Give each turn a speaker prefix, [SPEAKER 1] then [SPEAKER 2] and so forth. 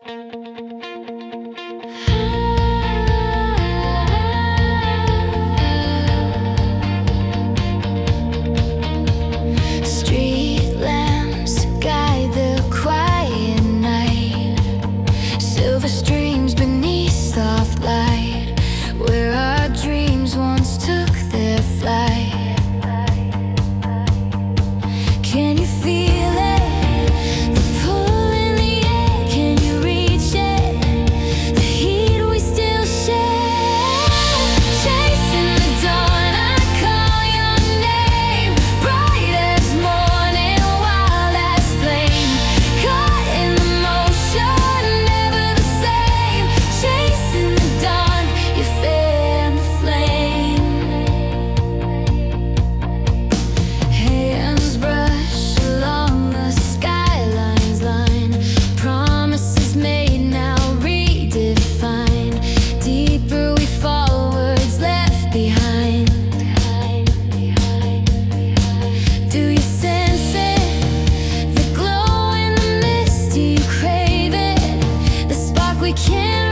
[SPEAKER 1] Street lamps guide the quiet night, silver streams beneath soft light, where our dreams once took their flight. Can you feel it? The pull in the air, can you reach it? The heat we still share. Chasing the dawn, I call your name. Bright as morning, wild as flame. Caught in the motion, never the same. Chasing the dawn, you fan the flame. Hands brush along the skyline's line. Promises made, now redefined. Deeper we fall, words left behind. Do you sense it? The glow in the mist, do you crave it? The spark we can't